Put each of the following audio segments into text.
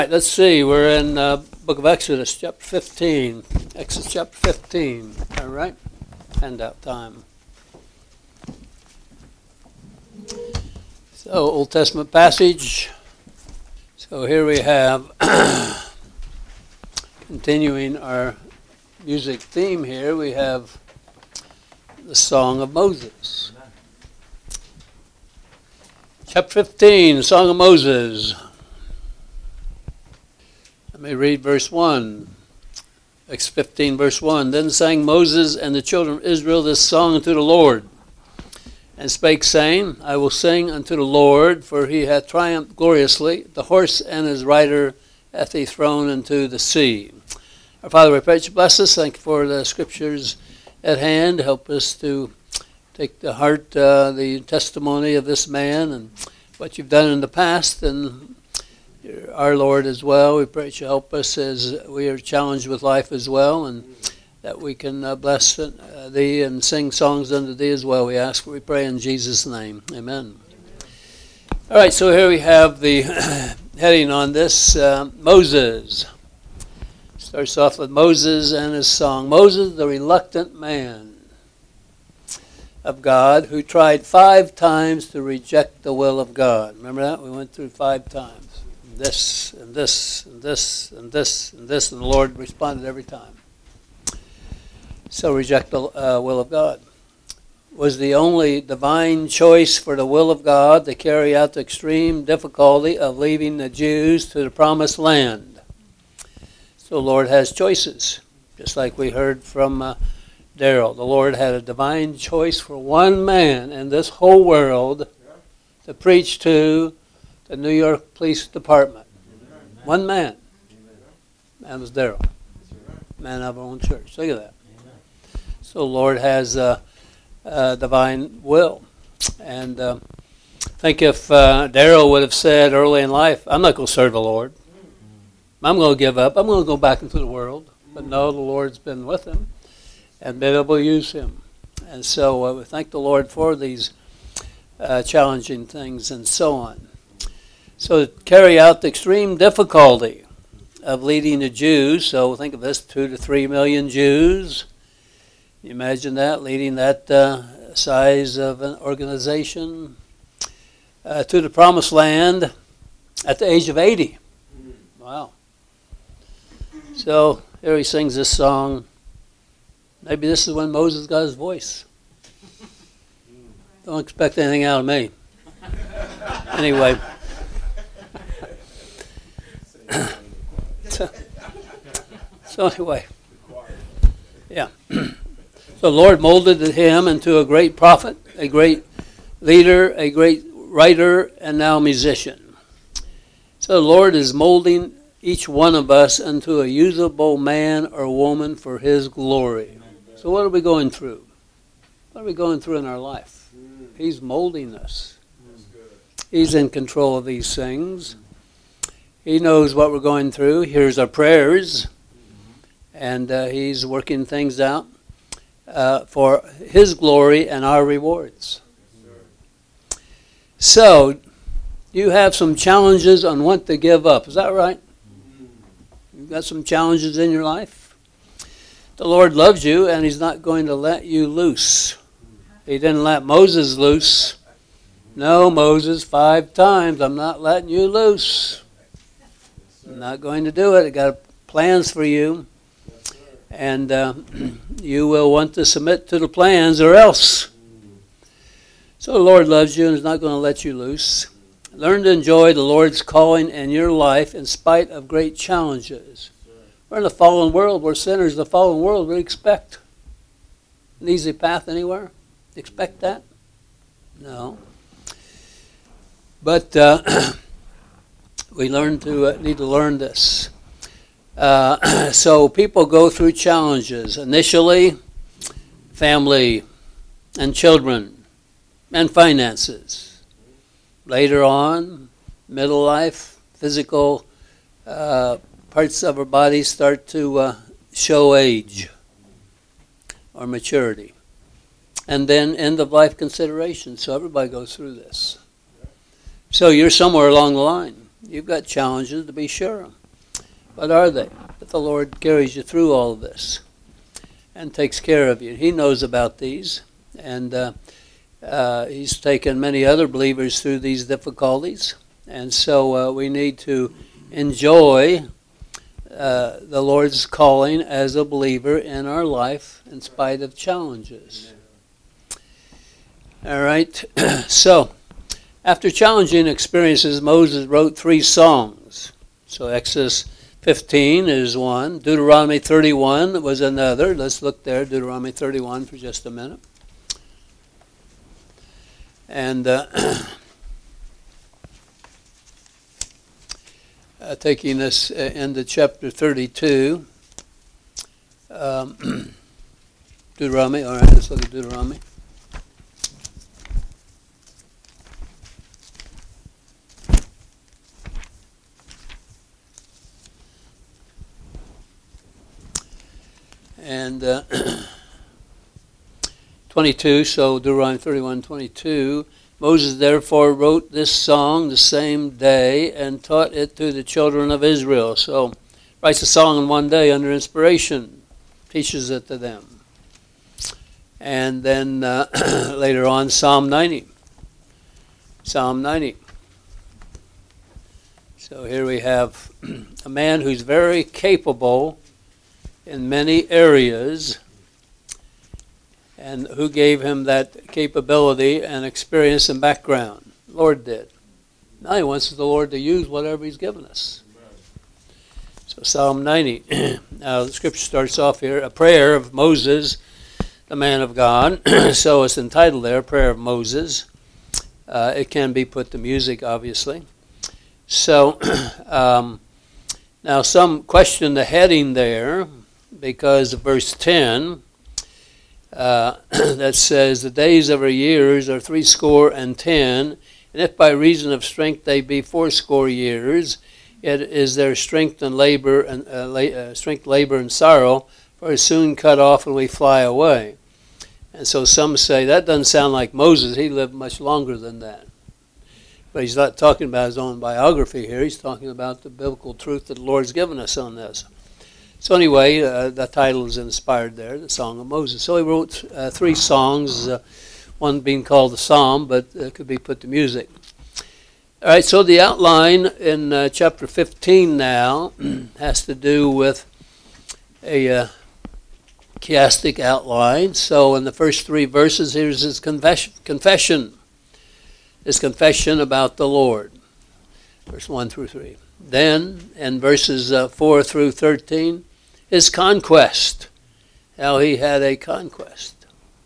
All right, let's see. We're in book of Exodus, chapter 15. Exodus chapter 15. All right. Handout time. So, Old Testament passage. So here we have, continuing our music theme here, we have the Song of Moses. Chapter 15, Song of Moses. Let me read verse 1. Exodus 15, verse 1. Then sang Moses and the children of Israel this song unto the Lord, and spake, saying, I will sing unto the Lord, for he hath triumphed gloriously. The horse and his rider hath he thrown into the sea. Our Father, we pray that you bless us. Thank you for the scriptures at hand. Help us to take to heart the testimony of this man and what you've done in the past, and our Lord as well. We pray that you help us as we are challenged with life as well, and that we can bless thee and sing songs unto thee as well. We ask, we pray in Jesus' name. Amen. All right, so here we have the heading on this, Moses. Starts off with Moses and his song. Moses, the reluctant man of God, who tried 5 times to reject the will of God. Remember that? We went through 5 times. This, and this, and this, and this, and this, and the Lord responded every time. So reject the will of God. Was the only divine choice for the will of God to carry out the extreme difficulty of leaving the Jews to the promised land. So the Lord has choices, just like we heard from Daryl. The Lord had a divine choice for one man in this whole world to preach to the New York Police Department. One man. That was Daryl. Man of our own church. Look at that. So the Lord has a divine will. And I think if Daryl would have said early in life, I'm not going to serve the Lord. I'm going to give up. I'm going to go back into the world. But no, the Lord's been with him and been able to use him. And so we thank the Lord for these challenging things and so on. So to carry out the extreme difficulty of leading the Jews, so think of this, 2 to 3 million Jews. Can you imagine that, leading that size of an organization to the promised land at the age of 80. Wow. So here he sings this song. Maybe this is when Moses got his voice. Don't expect anything out of me. Anyway. So anyway. Yeah. The Lord molded him into a great prophet, a great leader, a great writer, and now musician. So the Lord is molding each one of us into a usable man or woman for his glory. So what are we going through? What are we going through in our life? He's molding us. He's in control of these things. He knows what we're going through. He hears our prayers. And he's working things out for his glory and our rewards. So, you have some challenges on what to give up. Is that right? You've got some challenges in your life. The Lord loves you, and he's not going to let you loose. He didn't let Moses loose. No, Moses, 5 times, I'm not letting you loose. I'm not going to do it. I got plans for you. And you will want to submit to the plans or else. So the Lord loves you and is not going to let you loose. Learn to enjoy the Lord's calling in your life in spite of great challenges. We're in a fallen world. We're sinners in the fallen world. We expect an easy path anywhere. Expect that? No. But we need to learn this. So people go through challenges. Initially, family and children and finances. Later on, middle life, physical parts of our bodies start to show age or maturity. And then end-of-life considerations. So everybody goes through this. So you're somewhere along the line. You've got challenges, to be sure. What are they? But the Lord carries you through all of this and takes care of you. He knows about these, and He's taken many other believers through these difficulties. And so we need to enjoy the Lord's calling as a believer in our life in spite of challenges. All right. So, after challenging experiences, Moses wrote 3 songs. So Exodus 15 is one. Deuteronomy 31 was another. Let's look there, Deuteronomy 31 for just a minute. And taking us into chapter 32. Deuteronomy, all right, let's look at Deuteronomy. And 22, so Deuteronomy 31:22. Moses therefore wrote this song the same day and taught it to the children of Israel. So writes a song in one day under inspiration, teaches it to them. And then later on, Psalm 90. Psalm 90. So here we have a man who's very capable in many areas, and who gave him that capability and experience and background? The Lord did. Now He wants the Lord to use whatever He's given us. So Psalm 90. Now the scripture starts off here, a prayer of Moses, the man of God. So it's entitled there, Prayer of Moses. It can be put to music, obviously. So now some question the heading there, because of verse 10, that says, the days of our years are 70, and if by reason of strength they be 80 years, yet is their strength and labor and sorrow, for it's soon cut off and we fly away. And so some say that doesn't sound like Moses. He lived much longer than that. But he's not talking about his own biography here. He's talking about the biblical truth that the Lord's given us on this. So anyway, the title is inspired there, the Song of Moses. So he wrote 3 songs, one being called the Psalm, but it could be put to music. All right, so the outline in chapter 15 now has to do with a chiastic outline. So in the first 3 verses, here's his confession. His confession about the Lord, verse 1 through 3. Then, in verses 4 through 13, his conquest, how he had a conquest.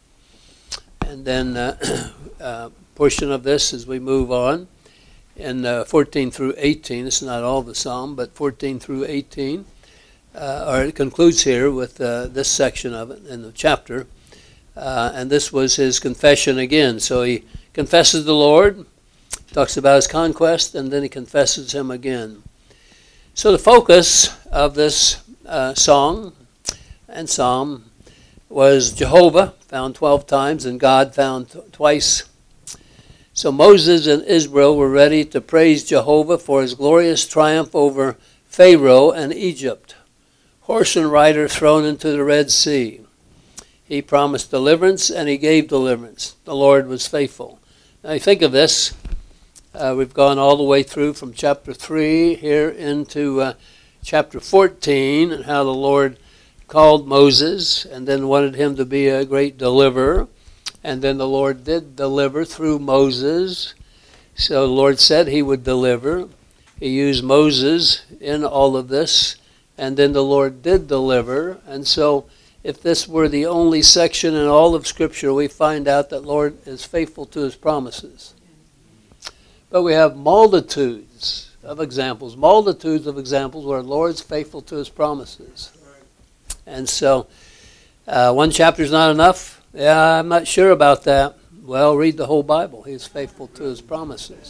And then a portion of this as we move on, in 14 through 18, this is not all the psalm, but 14 through 18, or it concludes here with this section of it in the chapter, and this was his confession again. So he confesses the Lord, talks about his conquest, and then he confesses him again. So the focus of this song and psalm was Jehovah, found 12 times, and God found twice. So Moses and Israel were ready to praise Jehovah for his glorious triumph over Pharaoh and Egypt, horse and rider thrown into the Red Sea. He promised deliverance, and he gave deliverance. The Lord was faithful. Now you think of this. We've gone all the way through from chapter 3 here into chapter 14, and how the Lord called Moses and then wanted him to be a great deliverer. And then the Lord did deliver through Moses. So the Lord said he would deliver. He used Moses in all of this. And then the Lord did deliver. And so if this were the only section in all of Scripture, we find out that the Lord is faithful to his promises. But we have multitudes of examples where the Lord's faithful to his promises. And so one chapter is not enough. Yeah, I'm not sure about that. Well, read the whole Bible. He's faithful to his promises.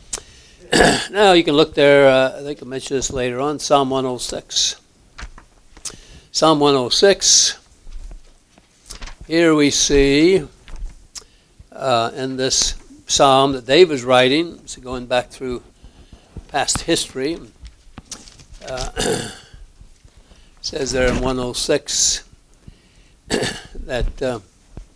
Now you can look there, I think I'll mention this later on, Psalm 106. Psalm 106. Here we see in this psalm that David's writing, so going back through past history. It says there in 106 that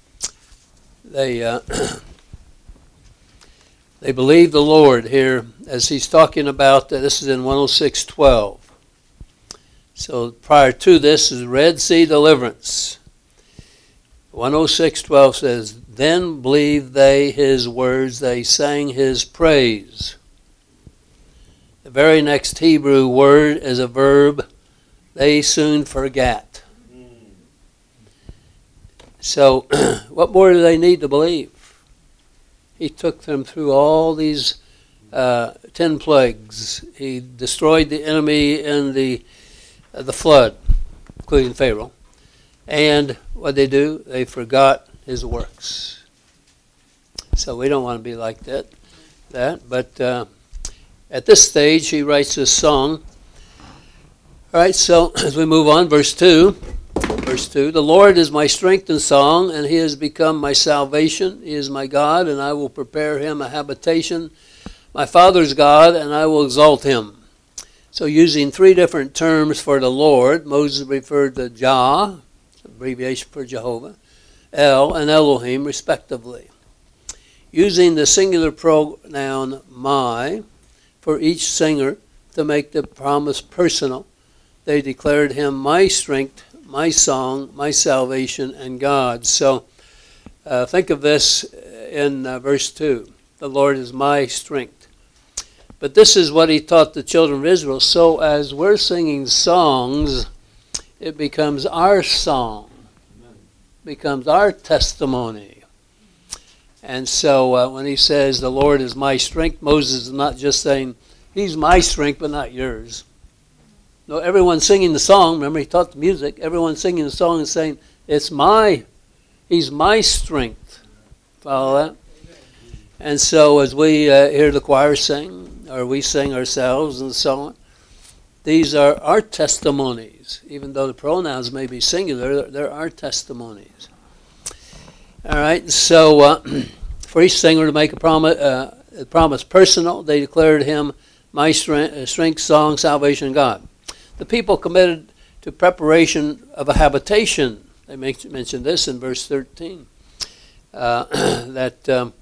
they believed the Lord here as he's talking about. This is in 106:12. So prior to this is Red Sea deliverance. 106:12 says, "Then believed they his words, they sang his praise." The very next Hebrew word is a verb, "they soon forgot." So what more do they need to believe? He took them through all these 10 plagues. He destroyed the enemy in the flood, including Pharaoh. And what they do? They forgot his works. So we don't want to be like that. But at this stage, he writes this song. All right, so as we move on, verse 2. Verse 2, "The Lord is my strength and song, and he has become my salvation. He is my God, and I will prepare him a habitation. My father's God, and I will exalt him." So using three different terms for the Lord, Moses referred to Jah, abbreviation for Jehovah, El, and Elohim, respectively. Using the singular pronoun my for each singer to make the promise personal, they declared him my strength, my song, my salvation, and God. So think of this in verse 2. The Lord is my strength. But this is what he taught the children of Israel. So as we're singing songs, it becomes our song, becomes our testimony. And so when he says the Lord is my strength, Moses is not just saying he's my strength but not yours. No, everyone singing the song, remember he taught the music, everyone singing the song is saying, he's my strength. Follow that? And so as we hear the choir sing, or we sing ourselves and so on, these are our testimonies. Even though the pronouns may be singular, they're our testimonies. All right, so for each singer to make a promise personal, they declared him my strength, song, salvation, God. The people committed to preparation of a habitation. They mentioned this in verse 13. That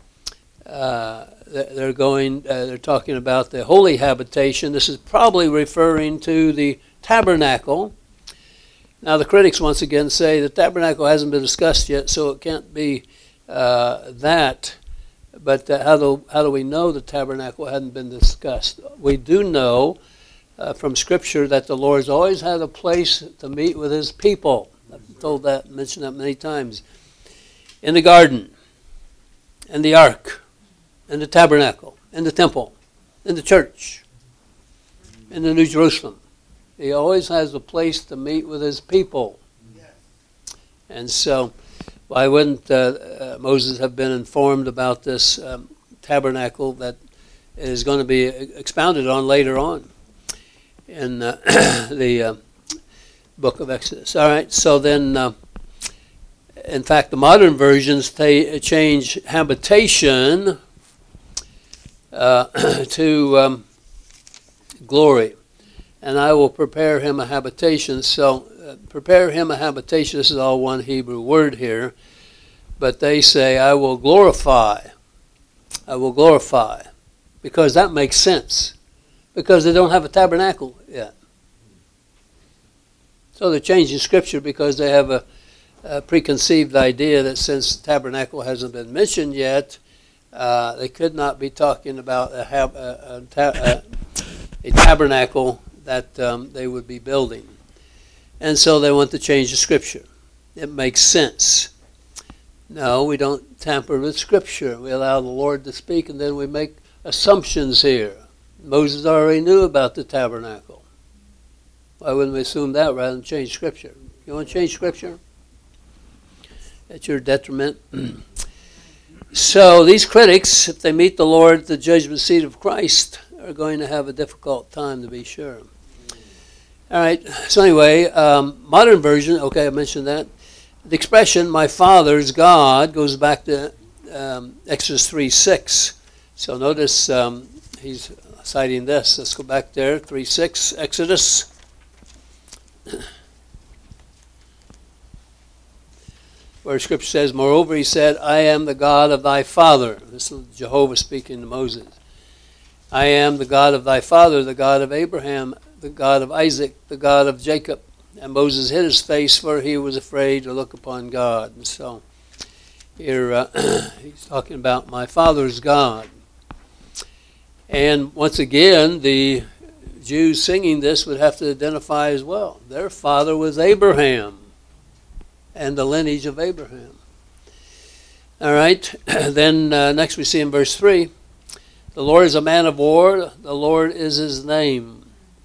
they're talking about the holy habitation. This is probably referring to the tabernacle. Now the critics once again say the tabernacle hasn't been discussed yet, so it can't be that. But how do we know the tabernacle hadn't been discussed? We do know from Scripture that the Lord's always had a place to meet with his people. I've mentioned that many times. In the garden, in the ark, in the tabernacle, in the temple, in the church, in the New Jerusalem. He always has a place to meet with his people. And so why wouldn't Moses have been informed about this tabernacle that is going to be expounded on later on in the book of Exodus? All right, so then, in fact, the modern versions change habitation to glory. And I will prepare him a habitation. So prepare him a habitation, this is all one Hebrew word here. But they say, I will glorify. I will glorify. Because that makes sense. Because they don't have a tabernacle yet. So they're changing Scripture because they have a preconceived idea that since the tabernacle hasn't been mentioned yet, they could not be talking about a tabernacle that they would be building. And so they want to change the Scripture. It makes sense. No, we don't tamper with Scripture. We allow the Lord to speak, and then we make assumptions here. Moses already knew about the tabernacle. Why wouldn't we assume that rather than change Scripture? You want to change Scripture? At your detriment. So these critics, if they meet the Lord at the judgment seat of Christ, are going to have a difficult time, to be sure. All right, so anyway, modern version, okay, I mentioned that. The expression, my father's God, goes back to Exodus 3:6. So notice he's citing this. Let's go back there, 3:6, Exodus. Where Scripture says, moreover, he said, I am the God of thy father. This is Jehovah speaking to Moses. I am the God of thy father, the God of Abraham, the God of Isaac, the God of Jacob. And Moses hid his face, for he was afraid to look upon God. And so here he's talking about my father's God. And once again, the Jews singing this would have to identify as well. Their father was Abraham and the lineage of Abraham. All right. Then next we see in verse 3, the Lord is a man of war. The Lord is his name.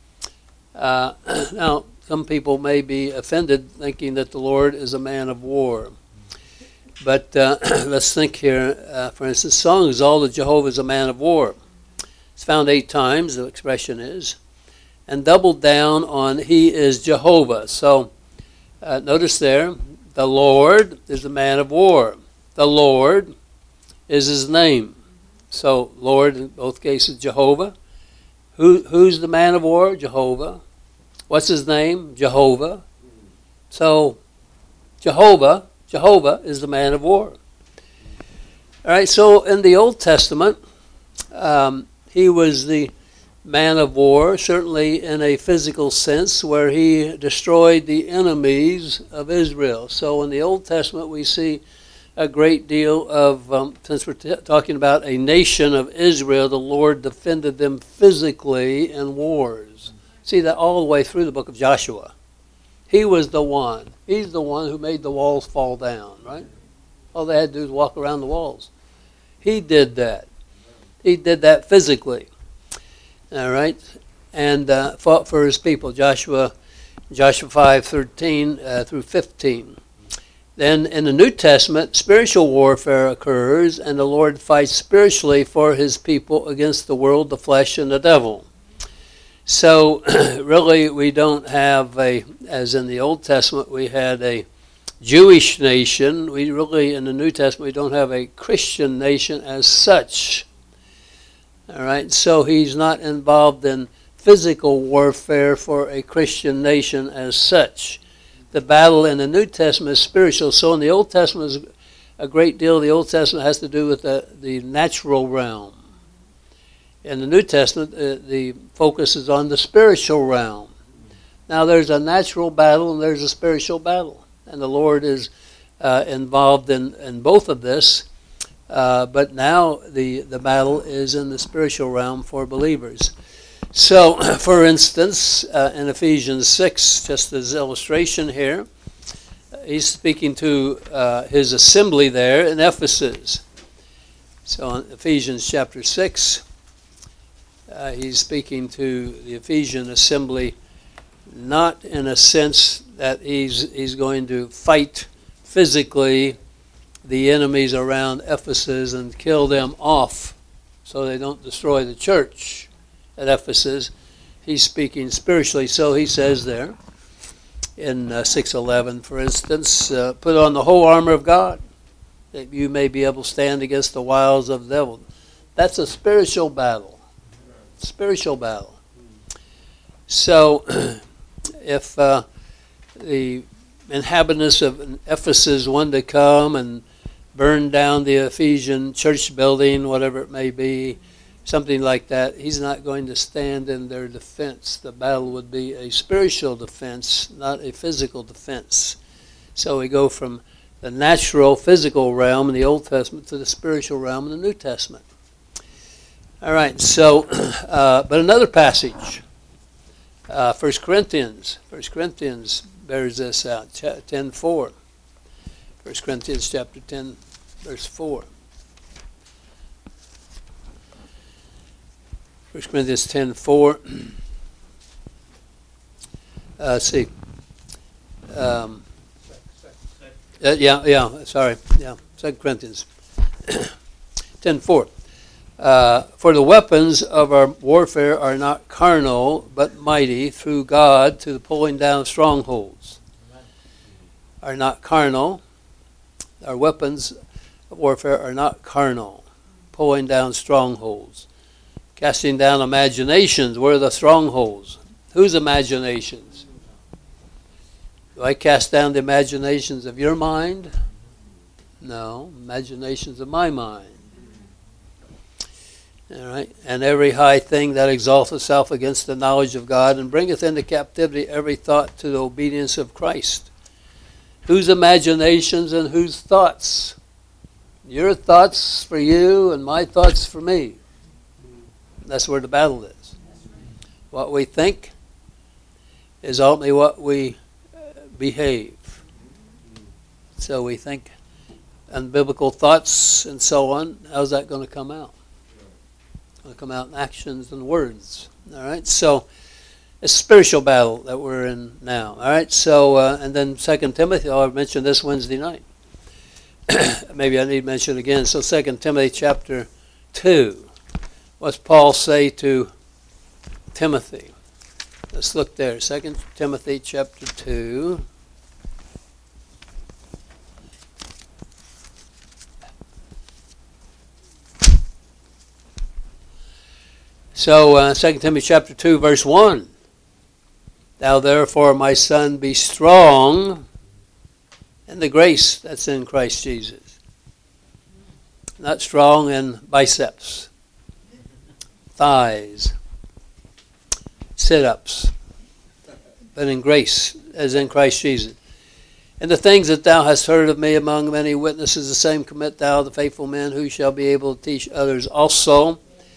Now, some people may be offended thinking that the Lord is a man of war. But let's think here. For instance, song is all that Jehovah is a man of war. It's found 8 times, the expression is. And doubled down on he is Jehovah. So notice there, the Lord is a man of war. The Lord is his name. So Lord in both cases, Jehovah. Who's the man of war? Jehovah. What's his name? Jehovah. So Jehovah is the man of war. All right, so in the Old Testament, he was the man of war, certainly in a physical sense, where he destroyed the enemies of Israel. So in the Old Testament, we see a great deal of, since we're talking about a nation of Israel, the Lord defended them physically in wars. See that all the way through the book of Joshua. He was the one. He's the one who made the walls fall down, right? All they had to do was walk around the walls. He did that. He did that physically. All right? And fought for his people. Joshua 5:13 through 15. Then in the New Testament, spiritual warfare occurs, and the Lord fights spiritually for his people against the world, the flesh, and the devil. So really we don't have as in the Old Testament we had a Jewish nation. We really, in the New Testament, we don't have a Christian nation as such. All right, so he's not involved in physical warfare for a Christian nation as such. The battle in the New Testament is spiritual. So in the Old Testament, a great deal of the Old Testament has to do with the natural realm. In the New Testament, the focus is on the spiritual realm. Now there's a natural battle and there's a spiritual battle. And the Lord is involved in both of this. But now the battle is in the spiritual realm for believers. So, for instance, in Ephesians 6, just as illustration here, he's speaking to his assembly there in Ephesus. So in Ephesians chapter 6, he's speaking to the Ephesian assembly, not in a sense that he's going to fight physically the enemies around Ephesus and kill them off so they don't destroy the church at Ephesus. He's speaking spiritually. So he says there in 6:11, for instance, put on the whole armor of God that you may be able to stand against the wiles of the devil. That's a spiritual battle. Spiritual battle. So if the inhabitants of Ephesus wanted to come and burn down the Ephesian church building, whatever it may be, something like that, he's not going to stand in their defense. The battle would be a spiritual defense, not a physical defense. So we go from the natural, physical realm in the Old Testament to the spiritual realm in the New Testament. All right, so, but another passage, 1 Corinthians bears this out, 10:4. 1 Corinthians chapter 10, verse 4. 1 Corinthians 10:4. See. 2 Corinthians 10:4. For the weapons of our warfare are not carnal, but mighty through God to the pulling down of strongholds. Are not carnal. Our weapons of warfare are not carnal, pulling down strongholds. Casting down imaginations. Where are the strongholds? Whose imaginations? Do I cast down the imaginations of your mind? No, imaginations of my mind. All right. And every high thing that exalteth itself against the knowledge of God, and bringeth into captivity every thought to the obedience of Christ. Whose imaginations and whose thoughts? Your thoughts for you and my thoughts for me. That's where the battle is. What we think is ultimately what we behave. So we think unbiblical thoughts and so on. How's that going to come out? It's going to come out in actions and words. All right. So it's a spiritual battle that we're in now. All right. So and then 2 Timothy. I mentioned this Wednesday night. Maybe I need to mention it again. So 2 Timothy chapter 2. What's Paul say to Timothy? Let's look there. 2 Timothy chapter 2. So 2 Timothy chapter 2 verse 1. Thou therefore, my son, be strong in the grace that's in Christ Jesus. Not strong in biceps, thighs, sit-ups, but in grace as in Christ Jesus. And the things that thou hast heard of me among many witnesses, the same commit thou the faithful men who shall be able to teach others also.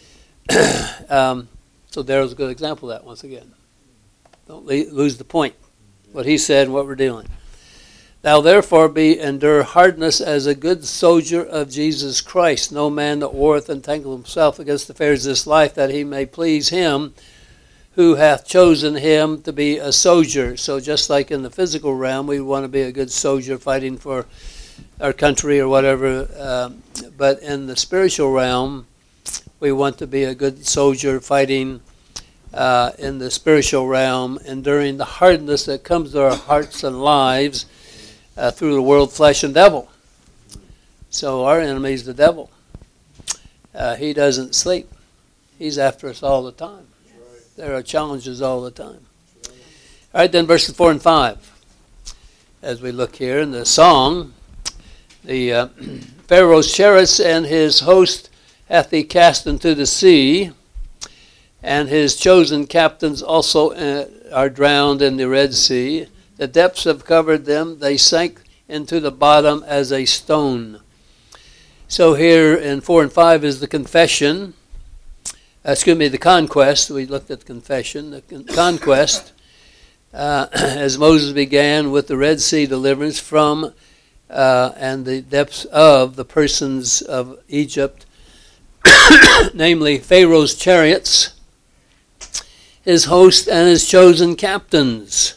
So there's a good example of that once again. Don't lose the point. What he said and what we're dealing. Thou therefore endure hardness as a good soldier of Jesus Christ. No man that warreth entangle himself against the affairs of this life, that he may please him who hath chosen him to be a soldier. So just like in the physical realm, we want to be a good soldier fighting for our country or whatever. But in the spiritual realm, we want to be a good soldier fighting in the spiritual realm, enduring the hardness that comes to our hearts and lives through the world, flesh, and devil. So our enemy is the devil. He doesn't sleep. He's after us all the time. There are challenges all the time. All right, then verses 4 and 5. As we look here in the song, the Pharaoh's chariots and his host hath he cast into the sea, and his chosen captains also are drowned in the Red Sea. The depths have covered them. They sank into the bottom as a stone. So here in 4 and 5 is the confession. The conquest. We looked at the confession. The conquest, as Moses began with the Red Sea deliverance from and the depths of the persons of Egypt, namely Pharaoh's chariots, his host, and his chosen captains.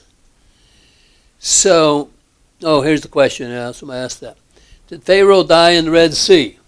So, here's the question. Somebody asked that. Did Pharaoh die in the Red Sea?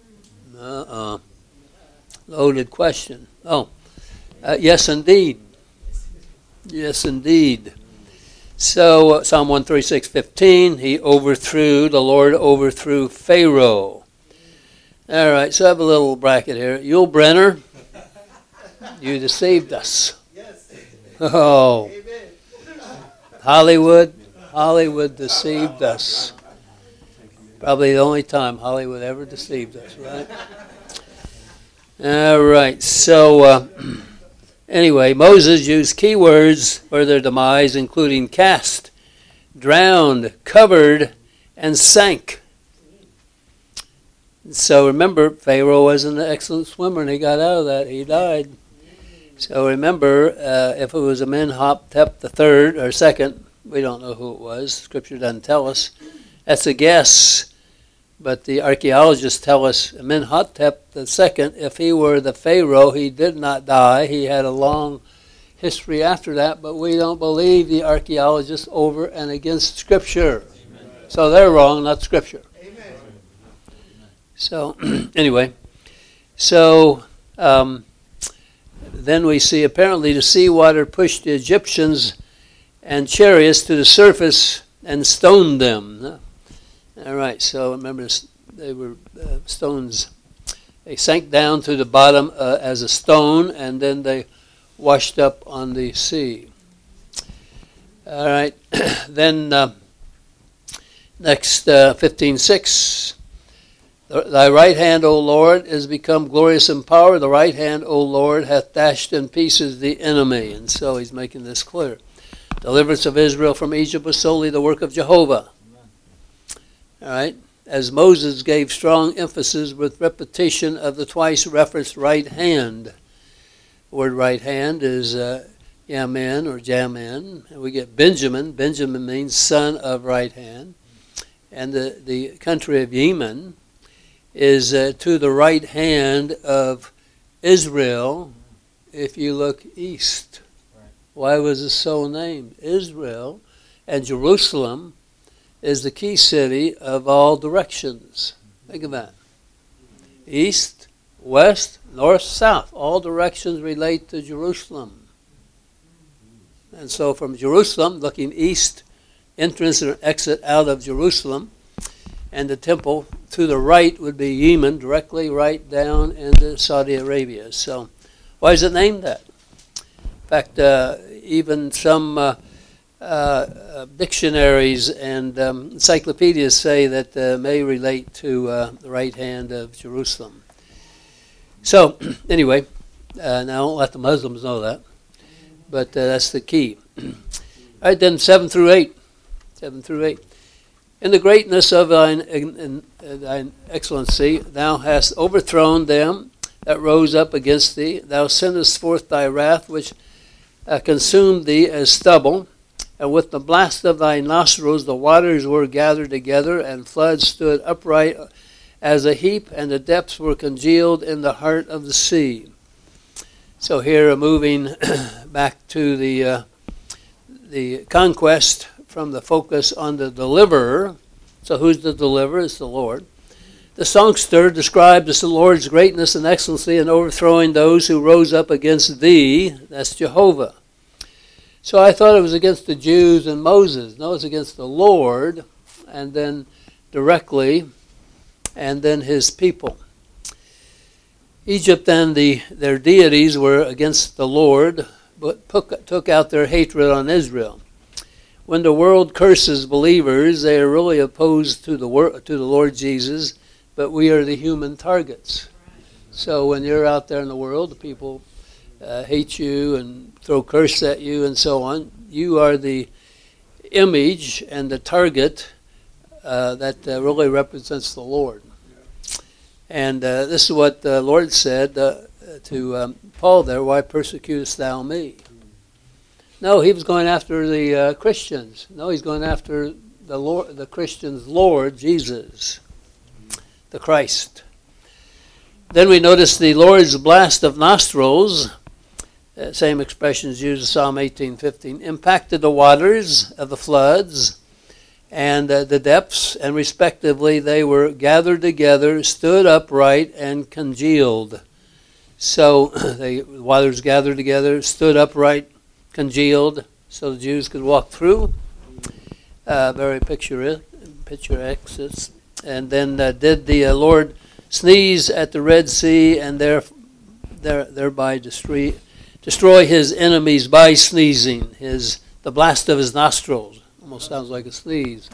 Loaded question. Yes, indeed. Yes, indeed. So, Psalm 136:15, the Lord overthrew Pharaoh. All right, so I have a little bracket here. Yul Brenner, you deceived us. Oh, Hollywood deceived us. Probably the only time Hollywood ever deceived us, right? All right, so anyway, Moses used key words for their demise, including cast, drowned, covered, and sank. So remember, Pharaoh was an excellent swimmer, and he got out of that. He died. So remember, if it was Amenhotep the third or second, we don't know who it was. Scripture doesn't tell us. That's a guess. But the archaeologists tell us Amenhotep the second, if he were the Pharaoh, he did not die. He had a long history after that, but we don't believe the archaeologists over and against Scripture. Amen. So they're wrong, not Scripture. Amen. So anyway, then we see apparently the seawater pushed the Egyptians and chariots to the surface and stoned them. All right, so remember they were stones They sank down to the bottom as a stone, and then they washed up on the sea. All right, then next 15:6. Thy right hand, O Lord, is become glorious in power. The right hand, O Lord, hath dashed in pieces the enemy. And so he's making this clear. Deliverance of Israel from Egypt was solely the work of Jehovah. All right. As Moses gave strong emphasis with repetition of the twice referenced right hand. The word right hand is Yamin or Jamin. And we get Benjamin. Benjamin means son of right hand. And the country of Yemen is to the right hand of Israel if you look east. Right. Why was it so named? Israel and Jerusalem is the key city of all directions. Think of that. East, west, north, south. All directions relate to Jerusalem. And so from Jerusalem, looking east, entrance and exit out of Jerusalem, and the temple to the right would be Yemen, directly right down into Saudi Arabia. So why is it named that? In fact, even some dictionaries and encyclopedias say that may relate to the right hand of Jerusalem. So anyway, now don't let the Muslims know that, but that's the key. All right, then 7 through 8. 7 through 8. In the greatness of thine excellency, thou hast overthrown them that rose up against thee. Thou sendest forth thy wrath, which consumed thee as stubble. And with the blast of thy nostrils the waters were gathered together, and floods stood upright as a heap, and the depths were congealed in the heart of the sea. So here, moving back to the conquest, from the focus on the deliverer. So who's the deliverer? It's the Lord. The songster describes the Lord's greatness and excellency in overthrowing those who rose up against thee. That's Jehovah. So I thought it was against the Jews and Moses. No, it's against the Lord, and then directly, and then his people. Egypt and their deities were against the Lord, but took out their hatred on Israel. When the world curses believers, they are really opposed to the Lord Jesus, but we are the human targets. So when you're out there in the world, the people hate you and throw curse at you and so on. You are the image and the target that really represents the Lord. And this is what the Lord said to Paul there, why persecutest thou me? No, he was going after the Christians. No, he's going after the Lord, the Christians' Lord, Jesus, the Christ. Then we notice the Lord's blast of nostrils, same expressions used in Psalm 18:15, impacted the waters of the floods and the depths, and respectively they were gathered together, stood upright, and congealed. So the waters gathered together, stood upright, congealed, so the Jews could walk through. Very picturesque. And then did the Lord sneeze at the Red Sea, and thereby destroy his enemies by sneezing, the blast of his nostrils. Almost sounds like a sneeze.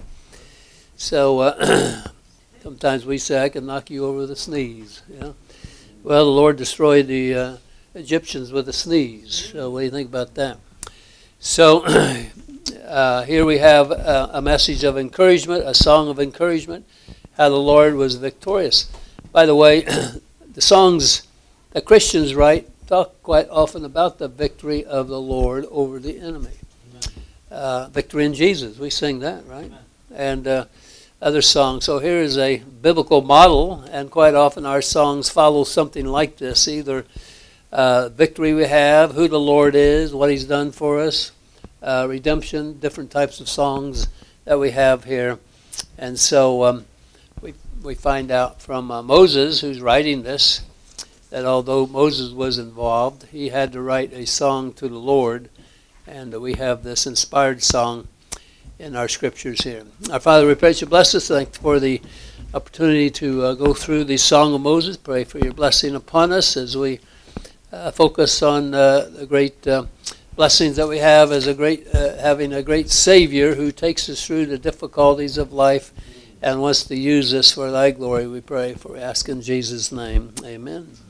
So sometimes we say, I can knock you over with a sneeze. Yeah? Well, the Lord destroyed the Egyptians with a sneeze. So what do you think about that? So here we have a message of encouragement, a song of encouragement, how the Lord was victorious. By the way, the songs that Christians write talk quite often about the victory of the Lord over the enemy. Victory in Jesus, we sing that, right? Amen. And other songs. So here is a biblical model, and quite often our songs follow something like this, either victory we have, who the Lord is, what he's done for us, redemption, different types of songs that we have here. And so we find out from Moses, who's writing this, that although Moses was involved, he had to write a song to the Lord, and we have this inspired song in our scriptures here. Our Father, we praise you, bless us, thank you for the opportunity to go through the Song of Moses. Pray for your blessing upon us as we focus on the great blessings that we have as having a great Savior who takes us through the difficulties of life and wants to use us for thy glory. We pray, for we ask in Jesus' name. Amen.